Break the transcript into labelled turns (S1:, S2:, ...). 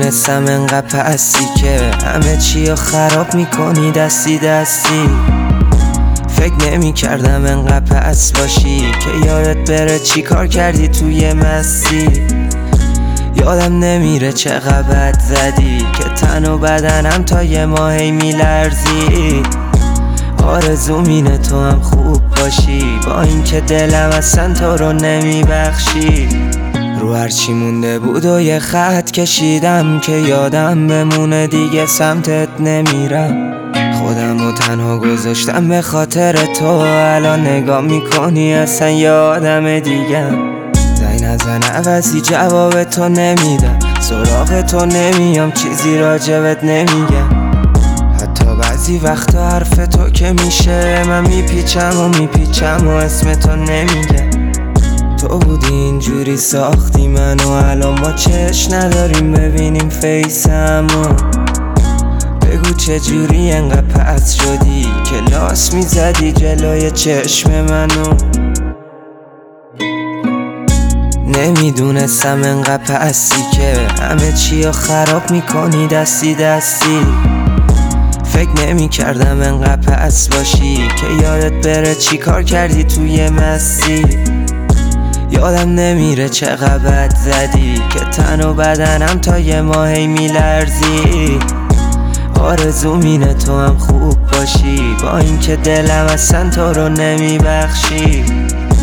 S1: نمیدونستم انقدر پسی که همه چی رو خراب میکنی دستی دستی. فکر نمی کردم انقدر پس باشی که یادت بره چی کار کردی توی مستی. یادم نمیره چقدر بد زدی که تن و بدنم تا یه ماهی میلرزی. آرزوم اینه تو هم خوب باشی، با اینکه دلم اصلا تو رو نمیبخشی. رو هرچی مونده بود و یه خط کشیدم که یادم بمونه دیگه سمتت نمیرم. خودم رو تنها گذاشتم به خاطر تو، الان نگاه میکنی اصلا یه آدم دیگه. زنگ نزن عوضی جواب تو نمیدم، سراغ تو نمیام چیزی راجبت نمیگم. حتی بعضی وقتا حرف تو که میشه من میپیچم و اسم تو نمیگم. تو بودی اینجوری ساختی منو، الان ما چشم نداریم ببینیم فیسمو. بگو چجوری انقدر پس شدی که لاس میزدی جلوی چشم منو. نمیدونستم انقدر پسی که همه چی رو خراب میکنی دستی دستی. فکر نمی کردم انقدر پس باشی که یادت بره چی کار کردی توی مستی. یادم نمیره چقدر بد زدی که تن و بدنم تا یه ماهی میلرزی. آرزوم اینه تو هم خوب باشی، با اینکه دلم اصلا تو رو نمیبخشی.